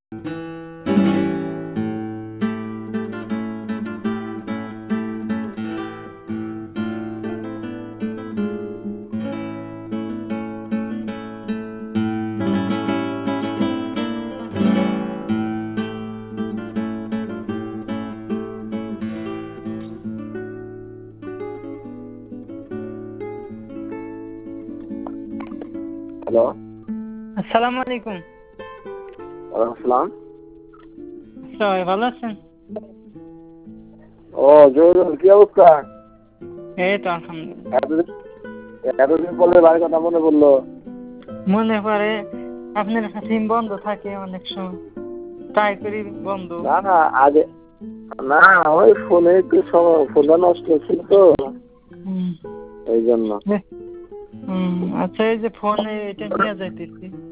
Hello, আসসালামু আলাইকুম। ওয়ালাইকুম আসসালাম। সবাই ভালো আছেন? ও জহুরুল, কি অবস্থা? এই তো আলহামদুলিল্লাহ। এতদিন এতদিন পরে বাড়ির কথা মনে পড়লো। মনে পড়ে, আপনার সিম বন্ধ থাকে অনেক সময়, ট্রাই করি বন্ধ। না না, আগে না, ওই ফোনে একটু ফোনটা নষ্ট ছিল তো, হুম। এই জন্য। আচ্ছা, এই যে ফোনে এটা নিয়ে যাইতেছি,